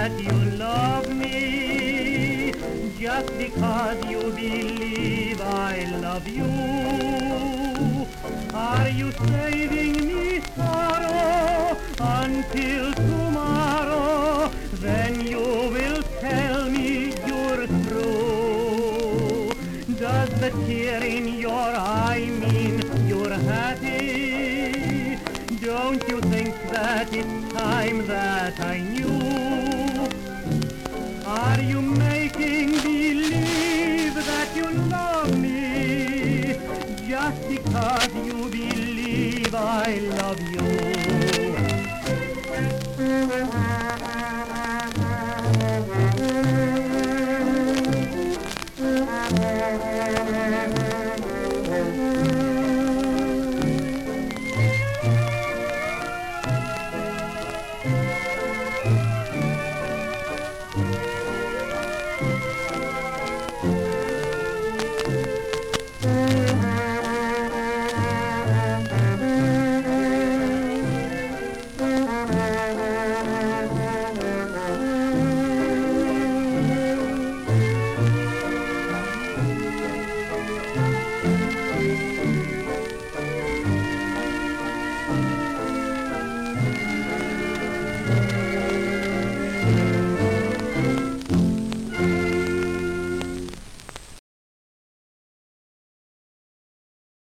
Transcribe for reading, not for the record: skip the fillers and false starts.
that you love me, just because you believe I love you. Are you saving me sorrow until tomorrow? Then you will tell me you're through. Does the tear in your eye mean you're happy? Don't you think that it's time that I knew? Are you making believe that you love me just because you believe I love you?